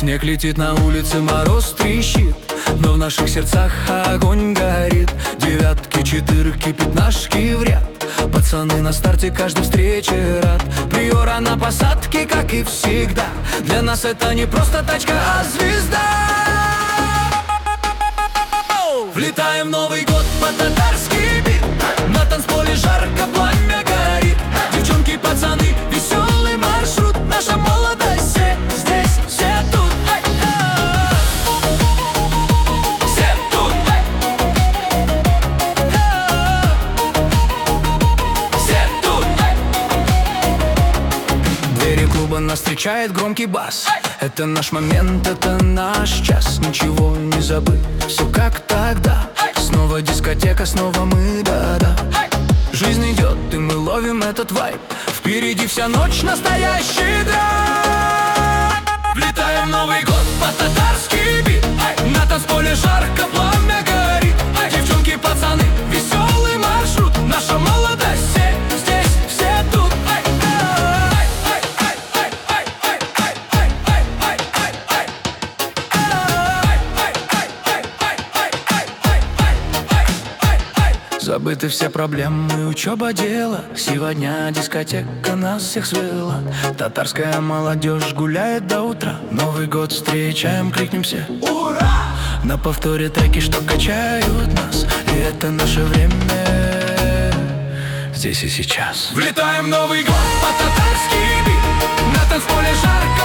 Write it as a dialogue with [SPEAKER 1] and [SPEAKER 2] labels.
[SPEAKER 1] Снег летит на улице, мороз трещит, но в наших сердцах огонь горит. Девятки, четырки, пятнашки в ряд. Пацаны на старте каждой встрече рад. Приора на посадке, как и всегда. Для нас это не просто тачка, а звезда. Влетаем в Новый год под татарский бит. На танцполе жарко, пламя горит. Девчонки, пацаны, веселый маршрут. Наша молодость, все здесь, все тут. Все тут. Все тут. Двери клуба нас встречает громкий бас. Это наш момент, это наш час. Ничего не забыть, все как тогда. Снова дискотека, снова мы, да-да. Жизнь идет, и мы ловим этот вайб. Впереди вся ночь, настоящий драйв. Влетаем в Новый год под татарский бит. На танцполе жарко, пламя горит. Девчонки, пацаны, веселый маршрут. Наша молодость, все здесь, все тут. Забыты все проблемы, учеба, дело. Сегодня дискотека нас всех свела. Татарская молодежь гуляет до утра. Новый год встречаем, крикнем все ура! На повторе треки, что качают нас. И это наше время здесь и сейчас. Влетаем в Новый год под татарский бит. На танцполе жарко.